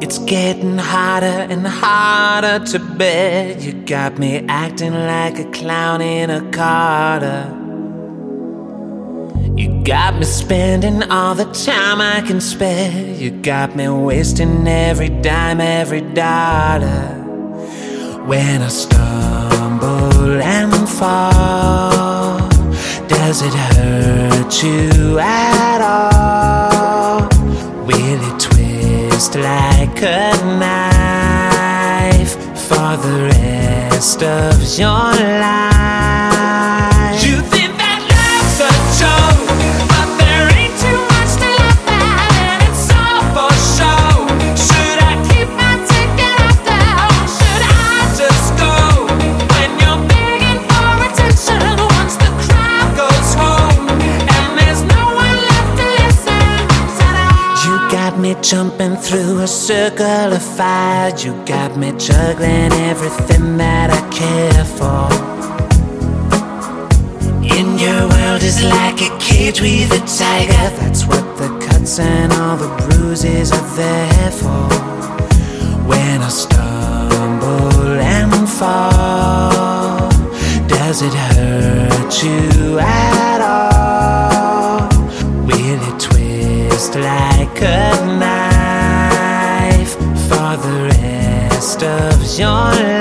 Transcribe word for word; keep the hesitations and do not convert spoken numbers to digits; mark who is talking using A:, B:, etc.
A: It's getting harder and harder to bear. You got me acting like a clown in a Carter. You got me spending all the time I can spare. You got me wasting every dime, every dollar. When I stumble and fall, does it hurt you at all? Will it twist like a knife for the rest of your life? You think that love's a joke, but there ain't too much to laugh at, and it's all for show. Should I keep my ticket out there, or should I just go? When you're begging for attention, once the crowd goes home, and there's no one left to listen. You got me jumping through a circle of fire. You got me juggling everything that I care for. In your world is like a cage with a tiger. That's what the cuts and all the bruises are there for. When I stumble and fall, does it hurt you at all? Will it twist like a knife for the rest of your life?